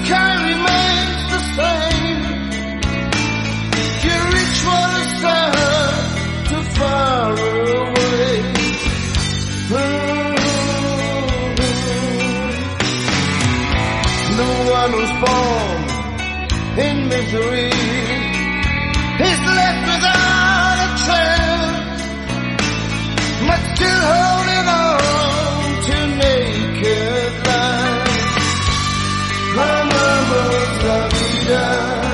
sky remains the same. You reach for the sun too far away. No one was born in misery is left without a chance, but still holding on to naked life. Amamos la vida.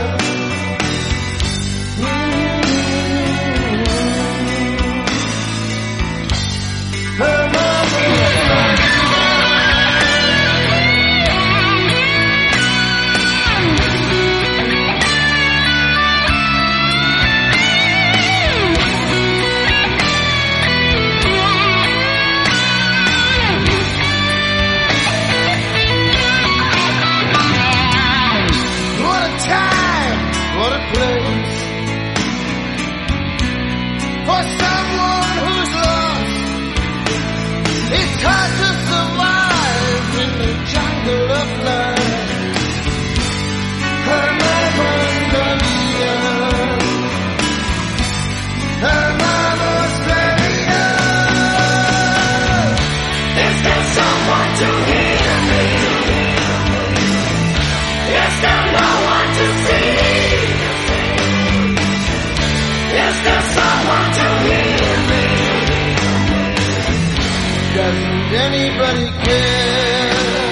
What a place for someone who's lost. It's hard to survive in the jungle of life. Is there someone to hear me? Is there no one to see? Is there someone to hear me? Doesn't anybody care?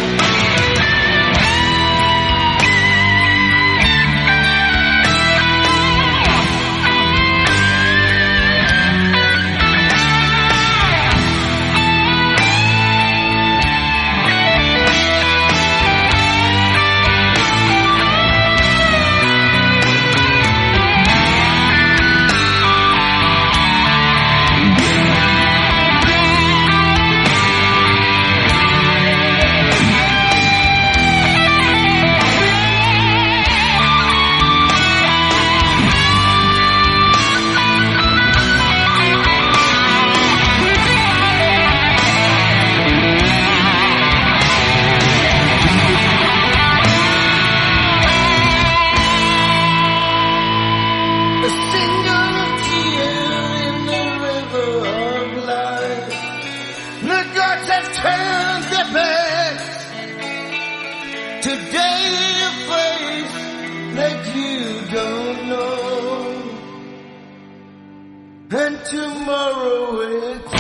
Today a place that you don't know, and tomorrow it's